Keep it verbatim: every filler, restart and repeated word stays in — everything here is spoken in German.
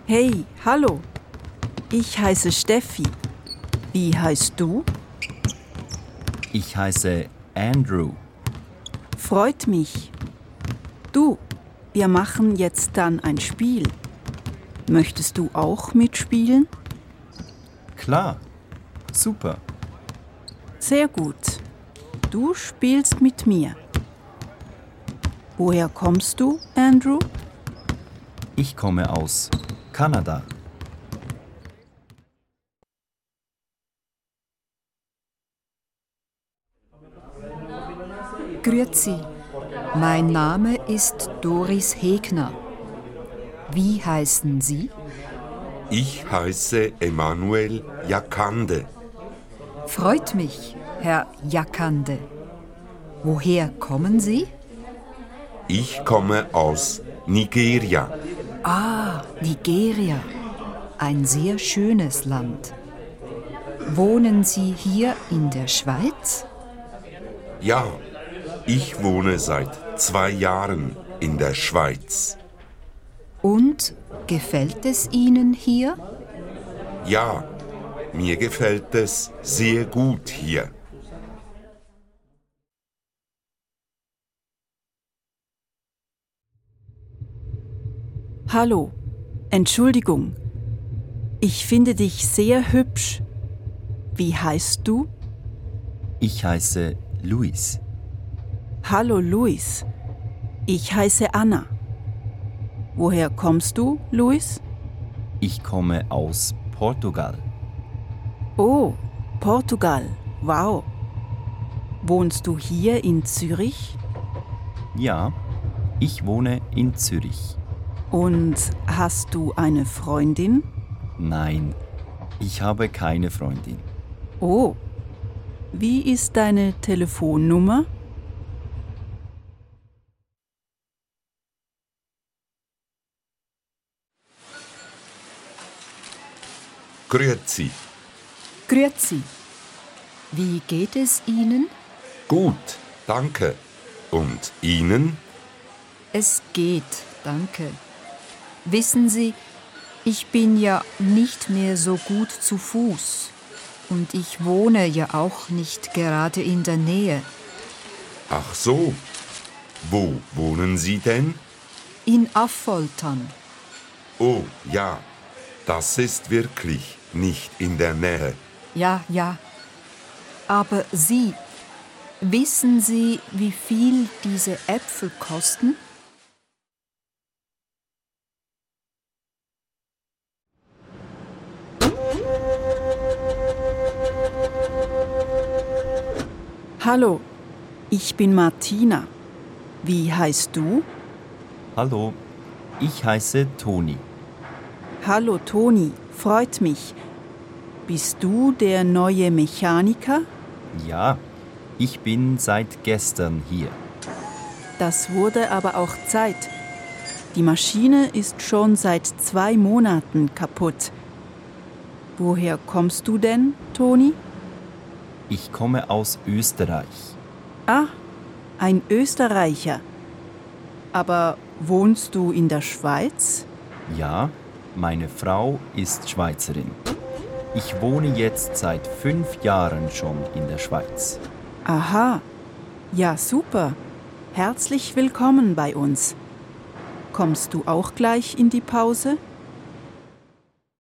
Hey, hallo. Ich heiße Steffi. Wie heißt du? Ich heiße Andrew. Freut mich. Du, wir machen jetzt dann ein Spiel. Möchtest du auch mitspielen? Klar, super. Sehr gut. Du spielst mit mir. Woher kommst du, Andrew? Ich komme aus Kanada. Grüezi, mein Name ist Doris Hegner. Wie heißen Sie? Ich heiße Emanuel Jakande. Freut mich, Herr Jakande. Woher kommen Sie? Ich komme aus Nigeria. Ah, Nigeria. Ein sehr schönes Land. Wohnen Sie hier in der Schweiz? Ja, ich wohne seit zwei Jahren in der Schweiz. Und gefällt es Ihnen hier? Ja, mir gefällt es sehr gut hier. Hallo, Entschuldigung. Ich finde dich sehr hübsch. Wie heißt du? Ich heiße Luis. Hallo, Luis. Ich heiße Anna. Woher kommst du, Luis? Ich komme aus Portugal. Oh, Portugal. Wow. Wohnst du hier in Zürich? Ja, ich wohne in Zürich. Und hast du eine Freundin? Nein, ich habe keine Freundin. Oh, wie ist deine Telefonnummer? Grüezi. Grüezi. Wie geht es Ihnen? Gut, danke. Und Ihnen? Es geht, danke. Wissen Sie, ich bin ja nicht mehr so gut zu Fuß. Und ich wohne ja auch nicht gerade in der Nähe. Ach so. Wo wohnen Sie denn? In Affoltern. Oh, ja. Das ist wirklich nicht in der Nähe. Ja, ja. Aber Sie, wissen Sie, wie viel diese Äpfel kosten? Hallo, ich bin Martina. Wie heißt du? Hallo, ich heiße Toni. Hallo Toni, freut mich. Bist du der neue Mechaniker? Ja, ich bin seit gestern hier. Das wurde aber auch Zeit. Die Maschine ist schon seit zwei Monaten kaputt. Woher kommst du denn, Toni? Ich komme aus Österreich. Ah, ein Österreicher. Aber wohnst du in der Schweiz? Ja, meine Frau ist Schweizerin. Ich wohne jetzt seit fünf Jahren schon in der Schweiz. Aha, ja super. Herzlich willkommen bei uns. Kommst du auch gleich in die Pause?